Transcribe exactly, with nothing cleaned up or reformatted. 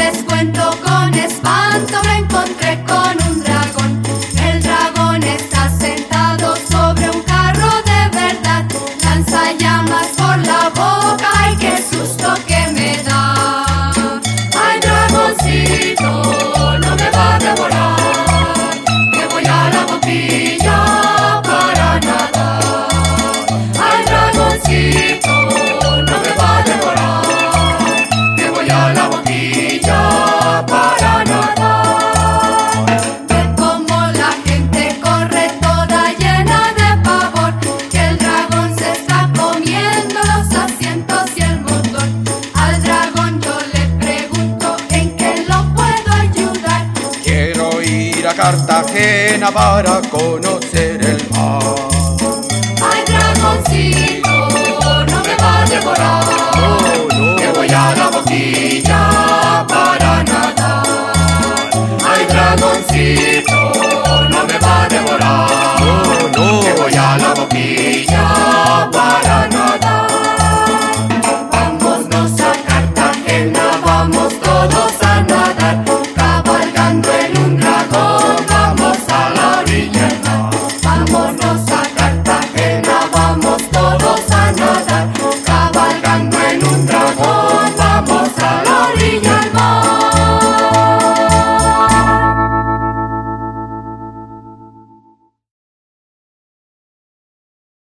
les cuento con espanto, me encontré con un dragón. El dragón está sentado sobre un carro de verdad. Lanza llamas por la boca, ay, qué susto que me da. Ay, dragoncito, no me va a devorar, que voy a la boquilla para nadar. Ay, dragoncito, no me va a devorar, que voy a la boquilla para nadar. Ve cómo la gente corre toda llena de pavor, que el dragón se está comiendo los asientos y el motor. Al dragón yo le pregunto en qué lo puedo ayudar. Quiero ir a Cartagena para conocer el mar.